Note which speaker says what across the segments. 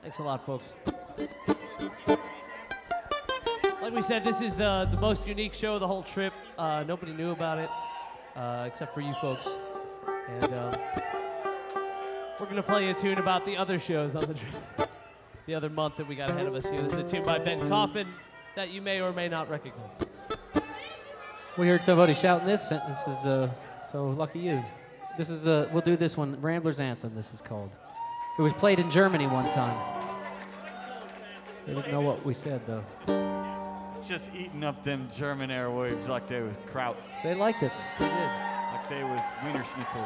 Speaker 1: Thanks a lot, folks. Like we said, this is the most unique show of the whole trip. Nobody knew about it, except for you folks. And we're going to play you a tune about the other shows on the trip, the other month that we got ahead of us here. This is a tune by Ben Kaufman that you may or may not recognize.
Speaker 2: We heard somebody shouting this. This is so lucky you. This is we'll do this one, Rambler's Anthem. This is called. It was played in Germany one time. They didn't know what we said though.
Speaker 3: It's just eating up them German airwaves like they was kraut.
Speaker 2: They liked it. They did.
Speaker 3: Like they was Wiener Schnitzel.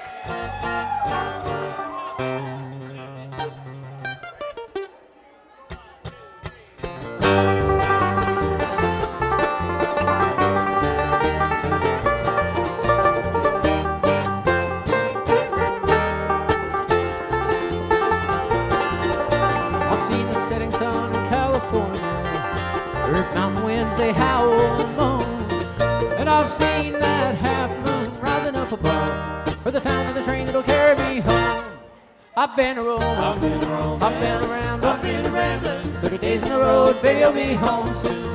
Speaker 2: I've seen the setting sun in California. Heard mountain winds, they howl and moan. And I've seen that half moon rising up above. Heard the sound of the train that'll carry me home. I've been a roaming, I've been a roaming, I've been a rambling, I've been a rambling. 30 days on the road, baby, I'll be home soon.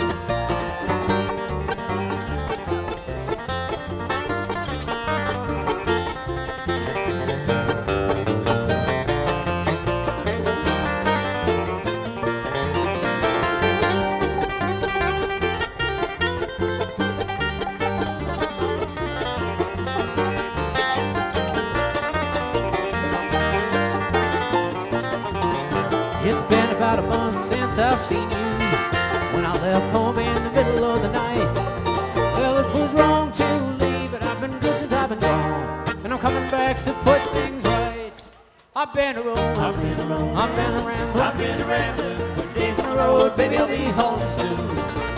Speaker 2: It's been about a month since I've seen you. When I left home in the middle of the night. Well, it was wrong to leave, but I've been good since I've been gone. And I'm coming back to put things right. I've been a roaming, I've been a roaming, I've been a rambling, I've been a rambling. 30 days on the road, baby, I'll be home soon.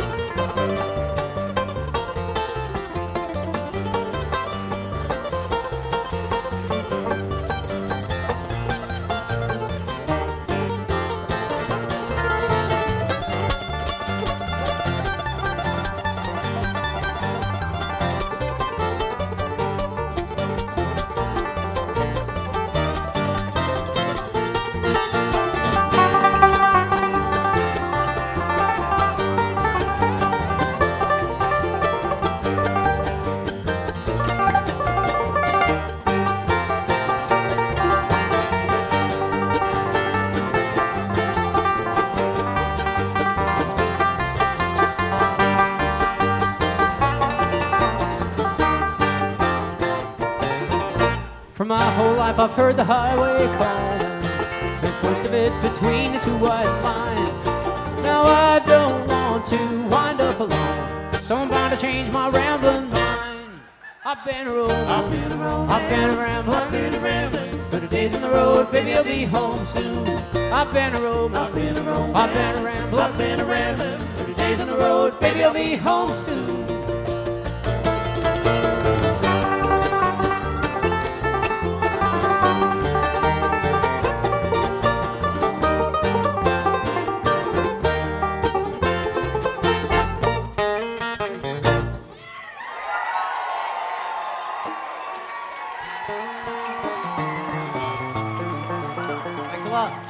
Speaker 2: For my whole life I've heard the highway calling. Spent most of it between the two white lines. Now I don't want to wind up alone, so I'm bound to change my rambling mind. I've been a roaming, I've been a roaming, I've been a rambling, I've been a rambling. 30 days on the road, baby, I'll be home soon. I've been a roaming, I've been a roaming, I've been a rambling, I've been a rambling. 30 days on the road, baby, I'll be home soon. Thanks a lot.